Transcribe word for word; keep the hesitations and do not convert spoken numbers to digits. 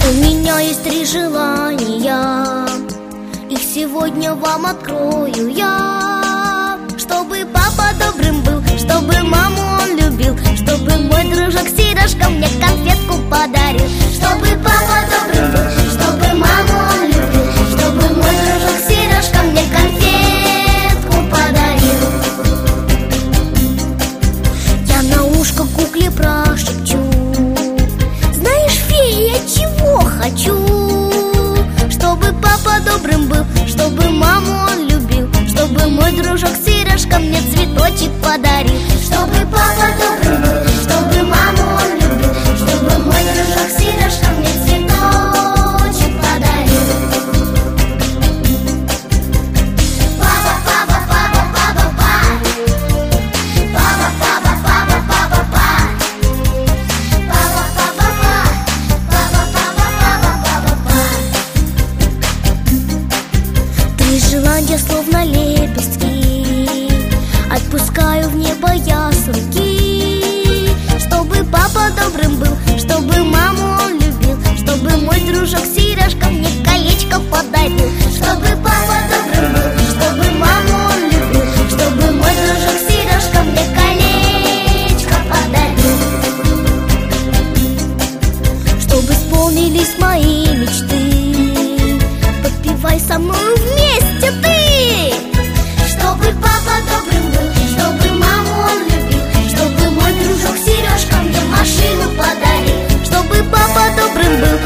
У меня есть три желания, их сегодня вам открою я. Чтобы папа добрым был, чтобы маму он любил, чтобы мой дружок Сережка мне конфетку подарил. Чтобы папа добрым был, чтобы маму он любил, чтобы мой дружок Сережка мне конфетку подарил. Я на ушко кукле прошепчу: знаешь, фея, я чего хочу? Чтобы папа добрым был, чтобы маму он любил, чтобы мой дружок Сережка мне цветочек подарил. Чтобы папа добрым был, чтобы маму он любил, чтобы мой дружок Сережка мне цветочек подарил. Папа, папа, папа, папа, папа. Папа, папа, папа, папа, папа. Папа, папа, папа, папа, папа, папа. Три желания словно лепестки отпускаю в небо я с руки. Чтобы папа добрым был, чтобы маму он любил, чтобы мой дружок Сережка мне колечко подарил. Чтобы папа добрым был, чтобы маму он любил, чтобы мой дружок Сережка мне колечко подарил. Чтобы исполнились мои мечты, подпевай со мной вместе ты. Чтобы папа добрым был, чтобы маму он любил, чтобы мой дружок Сережка мне машину подарил. Чтобы папа добрым был,